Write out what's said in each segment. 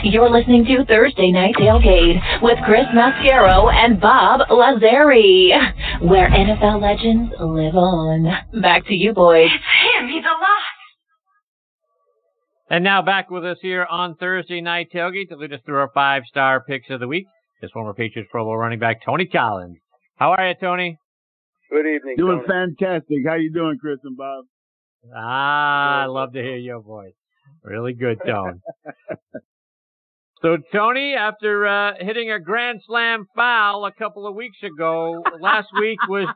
You're listening to Thursday Night Tailgate with Chris Mascaro and Bob Lazari, where NFL legends live on. Back to you, boys. It's him. He's alive. And now back with us here on Thursday Night Tailgate to lead us through our 5-star picks of the week is former Patriots Pro Bowl running back Tony Collins. How are you, Tony? Good evening. Doing Tony. fantastic. How you doing, Chris and Bob? I love to hear your voice. Really good tone. So, Tony, after hitting a grand slam foul a couple of weeks ago, last week was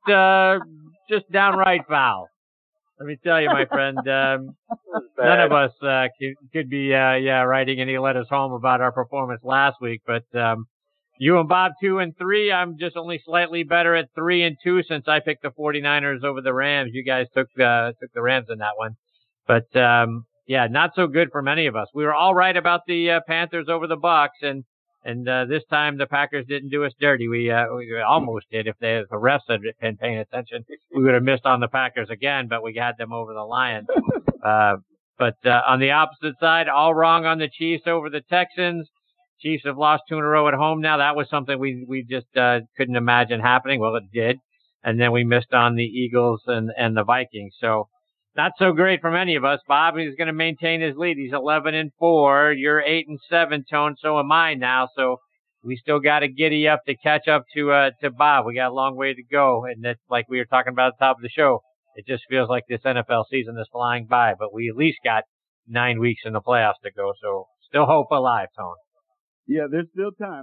just downright foul. Let me tell you, my friend, none of us could be writing any letters home about our performance last week. But you and Bob 2-3. I'm just only slightly better at 3-2 since I picked the 49ers over the Rams. You guys took the Rams in that one. But not so good for many of us. We were all right about the Panthers over the Bucks, and this time the Packers didn't do us dirty. We almost did. If the refs had been paying attention, we would have missed on the Packers again, but we had them over the Lions. But on the opposite side, all wrong on the Chiefs over the Texans. Chiefs have lost 2 in a row at home now. That was something we just couldn't imagine happening. Well, it did. And then we missed on the Eagles and the Vikings. So not so great for many of us. Bob is going to maintain his lead. He's 11-4. You're 8-7, Tone. So am I now. So we still got to giddy up to catch up to Bob. We got a long way to go. And that's like we were talking about at the top of the show. It just feels like this NFL season is flying by, but we at least got 9 weeks in the playoffs to go. So still hope alive, Tone. Yeah, there's still time.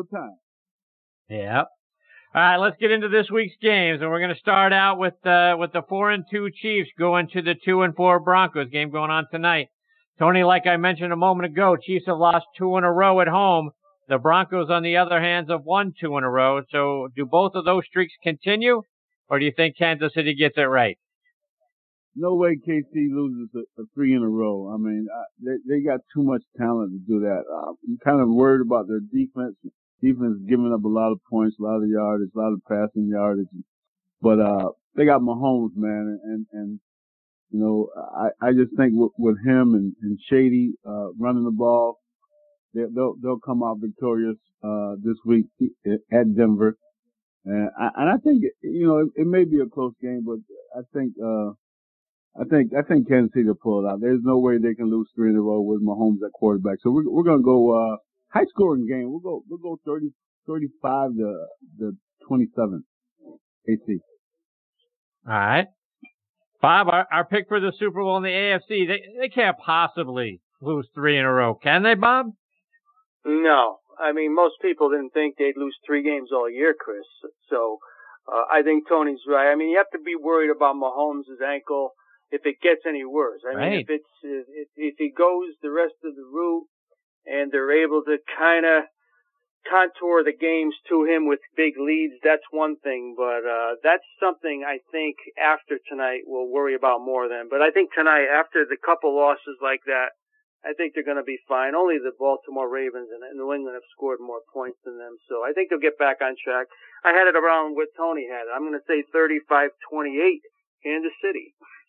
Yeah. All right, let's get into this week's games, and we're going to start out with the 4-2 Chiefs going to the 2-4 Broncos game going on tonight. Tony, like I mentioned a moment ago, Chiefs have lost 2 in a row at home. The Broncos, on the other hand, have won 2 in a row. So do both of those streaks continue, or do you think Kansas City gets it right? No way KC loses a 3 in a row. I mean, they got too much talent to do that. I'm kind of worried about their defense. Defense giving up a lot of points, a lot of yardage, a lot of passing yardage. But they got Mahomes, man, and you know, I just think with him and Shady running the ball, they'll come out victorious this week at Denver. And I think, you know, it may be a close game, but I think Kansas City will pull it out. There's no way they can lose 3 in a row with Mahomes at quarterback. So we're gonna go high scoring game. We'll go 35 to 27. AC. All right. Bob, our pick for the Super Bowl in the AFC, they can't possibly lose 3 in a row, can they, Bob? No. I mean, most people didn't think they'd lose 3 games all year, Chris. So I think Tony's right. I mean, you have to be worried about Mahomes' ankle if it gets any worse. I mean, if he goes the rest of the route and they're able to kind of contour the games to him with big leads, that's one thing. But that's something I think after tonight we'll worry about more than. But I think tonight, after the couple losses like that, I think they're going to be fine. Only the Baltimore Ravens and New England have scored more points than them. So I think they'll get back on track. I had it around what Tony had. I'm going to say 35-28, Kansas City.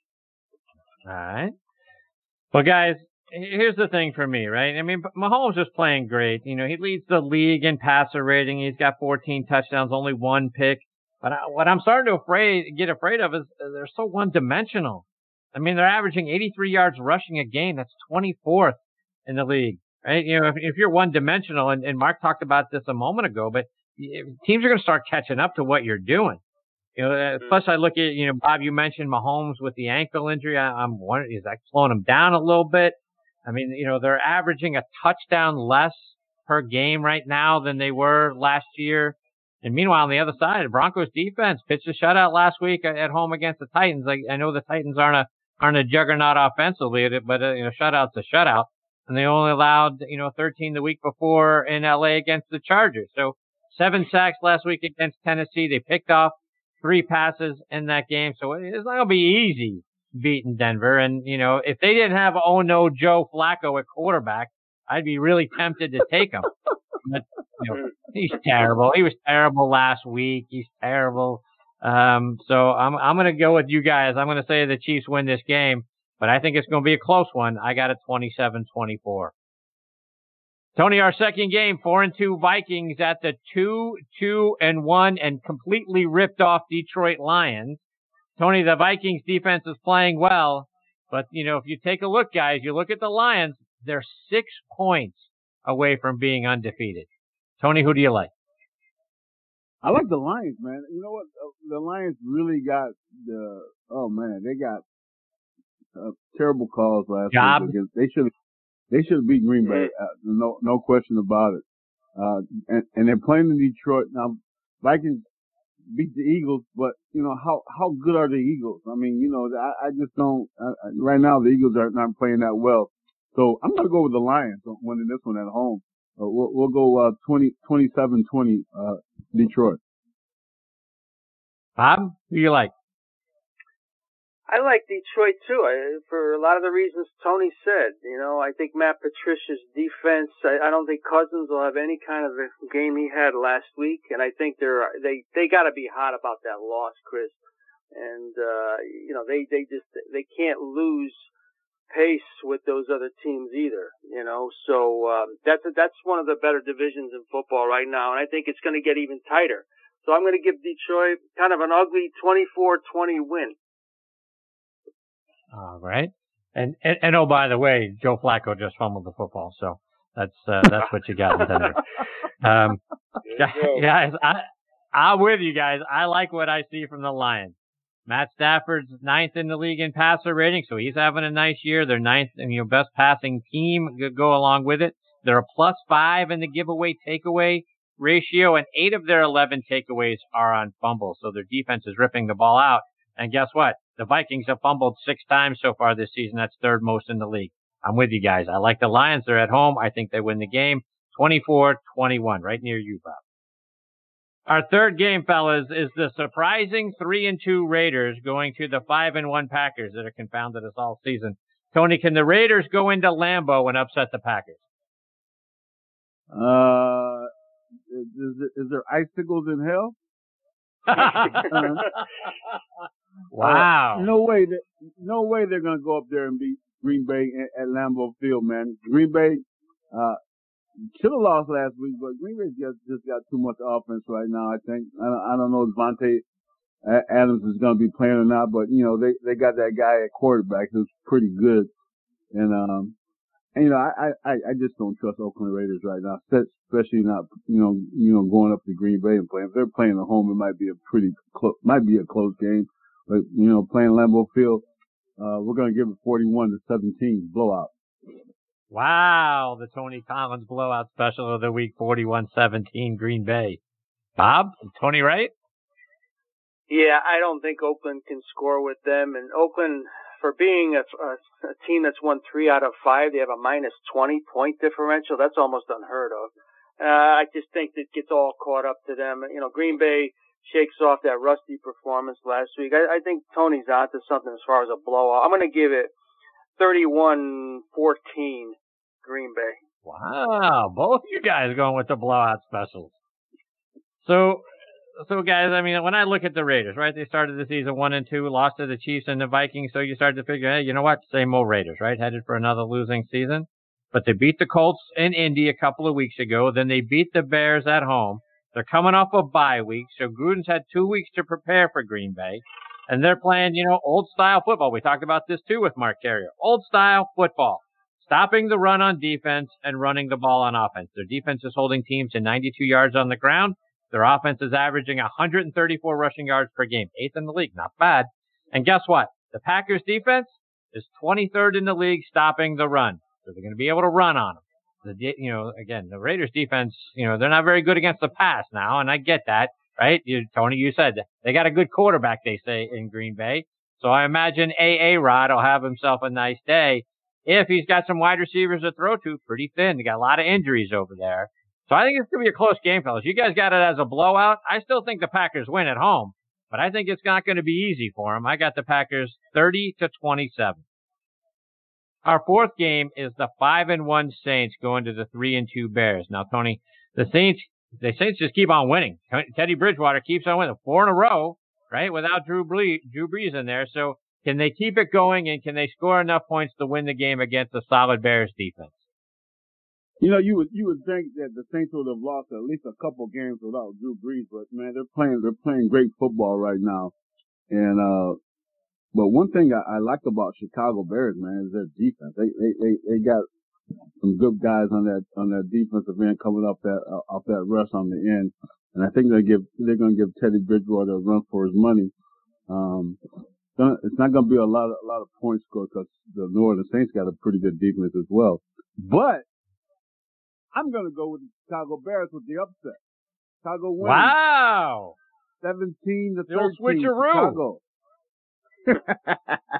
All right. Well, guys, here's the thing for me, right? I mean, Mahomes is playing great. You know, he leads the league in passer rating. He's got 14 touchdowns, only 1 pick. But what I'm starting to get afraid of is they're so one-dimensional. I mean, they're averaging 83 yards rushing a game. That's 24th in the league, right? You know, if you're one-dimensional, and Mark talked about this a moment ago, but teams are going to start catching up to what you're doing. You know, plus I look at, you know, Bob, you mentioned Mahomes with the ankle injury. I'm wondering, is that slowing him down a little bit? I mean, you know, they're averaging a touchdown less per game right now than they were last year. And meanwhile, on the other side, the Broncos defense pitched a shutout last week at home against the Titans. I know the Titans aren't a juggernaut offensively, but you know, shutout's a shutout. And they only allowed, you know, 13 the week before in LA against the Chargers. So 7 sacks last week against Tennessee. They picked off 3 passes in that game. So it's not going to be easy beating Denver. And, you know, if they didn't have Joe Flacco at quarterback, I'd be really tempted to take him. But, you know, he's terrible. He was terrible last week. He's terrible. So I'm going to go with you guys. I'm going to say the Chiefs win this game, but I think it's going to be a close one. I got a 27-24. Tony, our second game, 4-2 Vikings at the 2-2-1 and completely ripped off Detroit Lions. Tony, the Vikings defense is playing well, but if you take a look, guys, you look at the Lions, they're 6 points away from being undefeated. Tony, who do you like? I like the Lions, man. You know what? The Lions really got they got terrible calls last week. They should have beat Green Bay. No question about it. And they're playing in Detroit now. Vikings beat the Eagles, but how good are the Eagles? I mean, I just don't. Right now, the Eagles are not playing that well. So I'm gonna go with the Lions winning this one at home. We'll go 27-20 Detroit. Bob, who you like? I like Detroit too, for a lot of the reasons Tony said. I think Matt Patricia's defense. I don't think Cousins will have any kind of a game he had last week, and I think they got to be hot about that loss, Chris. And they can't lose pace with those other teams either. So that's one of the better divisions in football right now, and I think it's going to get even tighter. So I'm going to give Detroit kind of an ugly 24-20 win. All right. And oh, by the way, Joe Flacco just fumbled the football. So that's what you got in Denver. Guys, I'm with you guys. I like what I see from the Lions. Matt Stafford's 9th in the league in passer rating, so he's having a nice year. They're 9th in best passing team go along with it. They're a +5 in the giveaway takeaway ratio, and 8 of their 11 takeaways are on fumbles. So their defense is ripping the ball out. And guess what? The Vikings have fumbled 6 times so far this season. That's 3rd most in the league. I'm with you guys. I like the Lions. They're at home. I think they win the game 24-21, right near you, Bob. Our third game, fellas, is the surprising 3-2 Raiders going to the 5-1 Packers that have confounded us all season. Tony, can the Raiders go into Lambeau and upset the Packers? Is there icicles in hell? Wow. No way they're going to go up there and beat Green Bay at Lambeau Field, man. Green Bay should have lost last week, but Green Bay just got too much offense right now, I think. I don't know if Devontae Adams is going to be playing or not, but, they got that guy at quarterback who's pretty good. And I just don't trust Oakland Raiders right now, especially not, going up to Green Bay and playing. If they're playing at home, it might be a close game. But, playing Lambeau Field, we're going to give it 41-17 blowout. Wow. The Tony Collins blowout special of the week, 41-17 Green Bay. Bob, Tony right? Yeah, I don't think Oakland can score with them. And Oakland, for being a team that's won 3 out of 5, they have a -20 point differential. That's almost unheard of. I just think that gets all caught up to them. Green Bay shakes off that rusty performance last week. I think Tony's onto something as far as a blowout. I'm going to give it 31-14 Green Bay. Wow, both you guys going with the blowout specials. So guys, I mean, when I look at the Raiders, right? They started the season 1-2, lost to the Chiefs and the Vikings. So you start to figure, hey, you know what? Same old Raiders, right? Headed for another losing season. But they beat the Colts in Indy a couple of weeks ago. Then they beat the Bears at home. They're coming off a bye week. So Gruden's had 2 weeks to prepare for Green Bay. And they're playing, old style football. We talked about this too with Mark Carrier. Old style football. Stopping the run on defense and running the ball on offense. Their defense is holding teams to 92 yards on the ground. Their offense is averaging 134 rushing yards per game. 8th in the league. Not bad. And guess what? The Packers defense is 23rd in the league stopping the run. So they're going to be able to run on them. Again, the Raiders defense, they're not very good against the pass now, and I get that, right? Tony, you said they got a good quarterback, they say, in Green Bay. So I imagine A-Rod will have himself a nice day if he's got some wide receivers to throw to. Pretty thin. They got a lot of injuries over there. So I think it's going to be a close game, fellas. You guys got it as a blowout. I still think the Packers win at home, but I think it's not going to be easy for them. I got the Packers 30-27. Our fourth game is the 5-1 Saints going to the 3-2 Bears. Now, Tony, the Saints just keep on winning. Teddy Bridgewater keeps on winning 4 in a row, right? Without Drew Brees in there. So can they keep it going and can they score enough points to win the game against a solid Bears defense? You know, you would think that the Saints would have lost at least a couple games without Drew Brees, but man, they're playing great football right now. And but one thing I like about Chicago Bears, man, is their defense. They got some good guys on that defensive end coming off that rush on the end, and I think they're going to give Teddy Bridgewater a run for his money. It's not going to be a lot of points scored because the New Orleans Saints got a pretty good defense as well. But I'm going to go with the Chicago Bears with the upset. Chicago wins. Wow. 17-13. They'll switcheroo. Chicago.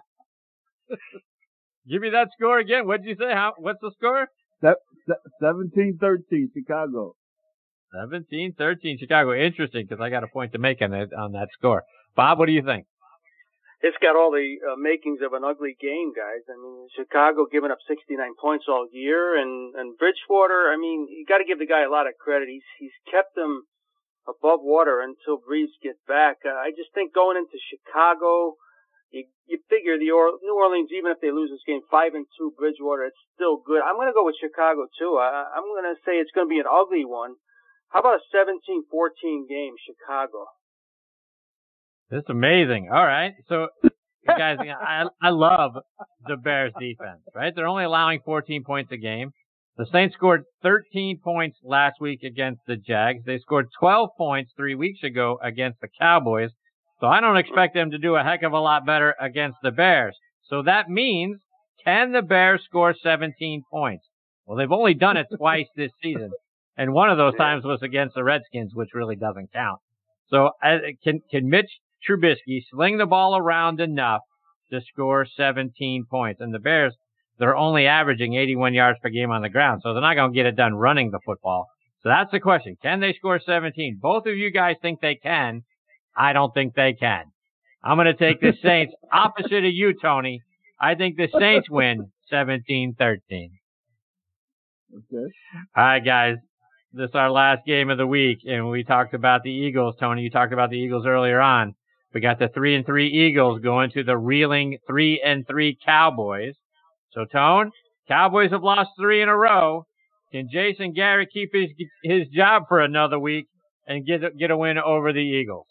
Give me that score again. What did you say? What's the score? 17-13, Chicago. 17-13, Chicago. Interesting, because I got a point to make on that score. Bob, what do you think? It's got all the makings of an ugly game, guys. I mean, Chicago giving up 69 points all year, and Bridgewater, I mean, you got to give the guy a lot of credit. He's kept them above water until Brees gets back. I just think going into Chicago, you figure the New Orleans, even if they lose this game 5-2, Bridgewater, it's still good. I'm going to go with Chicago too. I'm going to say it's going to be an ugly one. How about a 17-14 game, Chicago? That's amazing. All right. So, you guys, I love the Bears defense, right? They're only allowing 14 points a game. The Saints scored 13 points last week against the Jags. They scored 12 points 3 weeks ago against the Cowboys. So I don't expect them to do a heck of a lot better against the Bears. So that means, can the Bears score 17 points? Well, they've only done it twice this season. And one of those times was against the Redskins, which really doesn't count. So can Mitch Trubisky sling the ball around enough to score 17 points? And the Bears, they're only averaging 81 yards per game on the ground, so they're not going to get it done running the football. So that's the question. Can they score 17? Both of you guys think they can. I don't think they can. I'm going to take the Saints opposite of you, Tony. I think the Saints win 17-13. Okay. All right, guys. This is our last game of the week, and we talked about the Eagles. Tony, you talked about the Eagles earlier on. We got the 3-3 Eagles going to the reeling 3-3 Cowboys. So, Tone, Cowboys have lost 3 in a row. Can Jason Garrett keep his job for another week and get a win over the Eagles?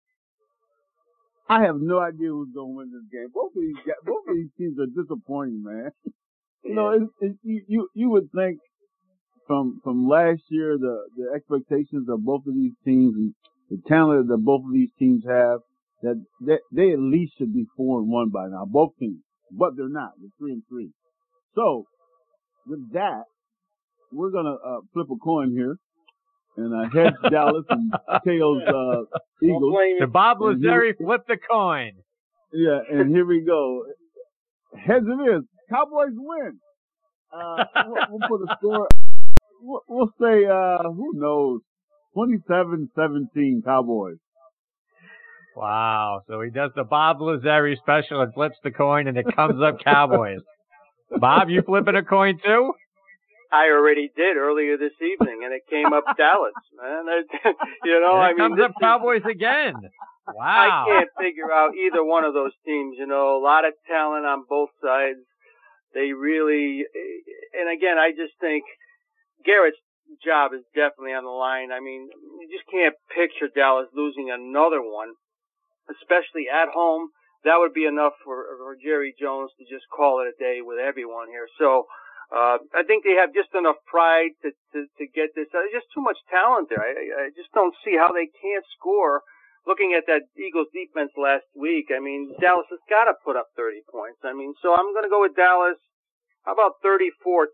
I have no idea who's going to win this game. Both of these teams are disappointing, man. You know, you would think from last year the expectations of both of these teams and the talent that both of these teams have, that they at least should be 4-1 by now, both teams. But they're not. They're 3-3. So with that, we're gonna flip a coin here. And heads Dallas and tails Eagles. The Bob Lazari flip the coin. Yeah, and here we go. Heads it is. Cowboys win. We'll put a score. We'll say, who knows, 27-17 Cowboys. Wow. So he does the Bob Lazari special and flips the coin, and it comes up Cowboys. Bob, you flipping a coin too? I already did earlier this evening, and it came up Dallas, man. You know, I mean, comes up Cowboys again. Wow. I can't figure out either one of those teams. You know, a lot of talent on both sides. They really, and again, I just think Garrett's job is definitely on the line. I mean, you just can't picture Dallas losing another one, especially at home. That would be enough for Jerry Jones to just call it a day with everyone here. So, I think they have just enough pride to get this. There's just too much talent there. I just don't see how they can't score. Looking at that Eagles defense last week, I mean, Dallas has got to put up 30 points. I mean, so I'm going to go with Dallas. How about 34-24?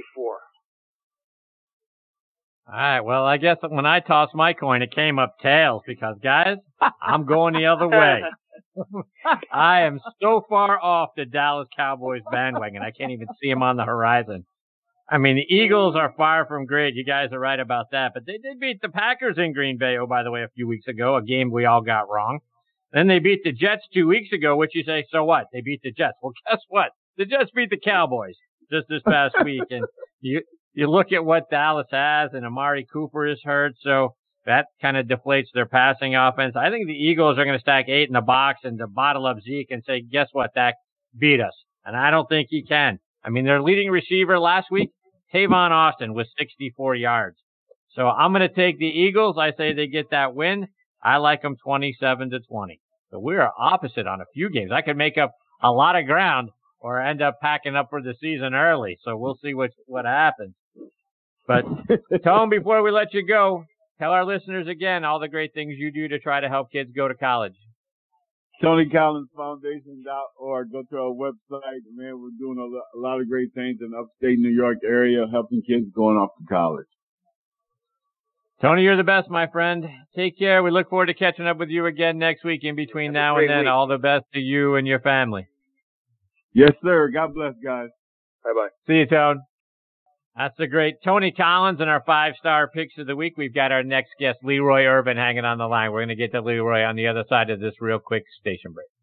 All right. Well, I guess when I tossed my coin, it came up tails because, guys, I'm going the other way. I am so far off the Dallas Cowboys bandwagon. I can't even see them on the horizon. I mean, the Eagles are far from great. You guys are right about that. But they did beat the Packers in Green Bay, oh, by the way, a few weeks ago, a game we all got wrong. Then they beat the Jets 2 weeks ago, which you say, so what? They beat the Jets. Well, guess what? The Jets beat the Cowboys just this past week. And you look at what Dallas has, and Amari Cooper is hurt, so that kind of deflates their passing offense. I think the Eagles are going to stack 8 in the box and to bottle up Zeke and say, guess what, Dak, beat us. And I don't think he can. I mean, their leading receiver last week, Tavon Austin with 64 yards. So I'm going to take the Eagles. I say they get that win. I like them 27-20. So we are opposite on a few games. I could make up a lot of ground or end up packing up for the season early. So we'll see what happens. But Tone, before we let you go, tell our listeners again all the great things you do to try to help kids go to college. TonyCollinsFoundation.org. Go to our website. Man, we're doing a lot of great things in upstate New York area, helping kids going off to college. Tony, you're the best, my friend. Take care. We look forward to catching up with you again next week. In between now and then, week. all the best to you and your family. Yes, sir. God bless, guys. Bye-bye. See you, Tone. That's the great Tony Collins and our 5-star picks of the week. We've got our next guest, Leroy Irvin, hanging on the line. We're going to get to Leroy on the other side of this real quick station break.